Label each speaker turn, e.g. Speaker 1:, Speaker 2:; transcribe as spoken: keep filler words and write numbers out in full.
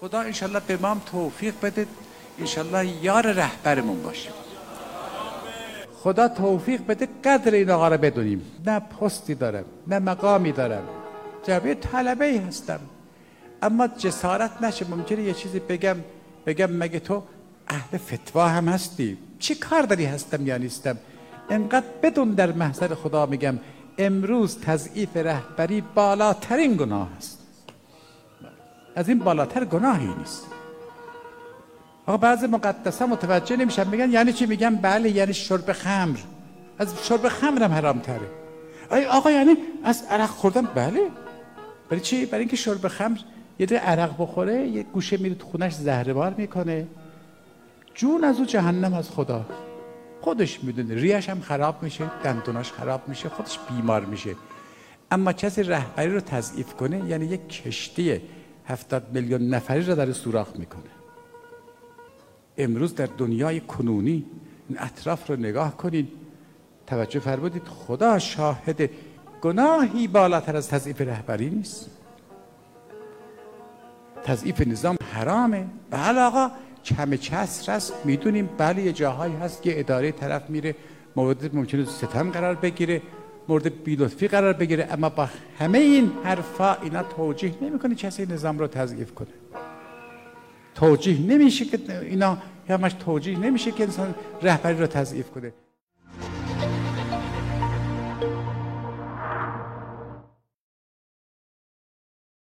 Speaker 1: خدا انشالله به ما هم توفیق بده، انشالله یار رهبرمون باشه. خدا توفیق بده قدر این آقا رو بدونیم. نه پستی دارم، نه مقامی دارم، جوی طلبه ای هستم، اما جسارت نشه. ممکنه یه چیزی بگم بگم مگه تو اهل فتوا هم هستی؟ چی کار داری هستم یا نیستم؟ انقدر بدون در محضر خدا میگم امروز تضعیف رهبری بالاترین گناه است. از این بالاتر گناهی نیست. آقا بعضی مقدسه متوجه نمیشن، میگن یعنی چی؟ میگن بله یعنی شرب خمر، از شرب خمر هم حرام تره. ای آقا یعنی از عرق خوردن؟ بله. برای چی؟ برای اینکه شرب خمر یه ده عرق بخوره یه گوشه میره تو خونش زهربار میکنه، جون از او جهنم از خدا خودش میدونه، ریش هم خراب میشه، دندوناش خراب میشه، خودش بیمار میشه. اما کسی رهبری رو تضعیف کنه یعنی یک کشتی هفتاد میلیون نفری رو در سوراخ میکنه. امروز در دنیای کنونی این اطراف رو نگاه کنید، توجه فرمودید، خدا شاهد گناهی بالاتر از تضعیف رهبری نیست. تضعیف نظام حرامه. بله آقا کم چسر است، میدونیم. بله یه جاهایی هست که اداره طرف میره مورد ممکنه ستم قرار بگیره، مورد بی‌لطفی قرار بگیره، اما با همه این حرفا اینا توجیه نمیکنه کسی نظام رو تضعیف کنه. توجیه نمیشه که اینا همش توجیه نمیشه که انسان رهبری رو تضعیف کنه.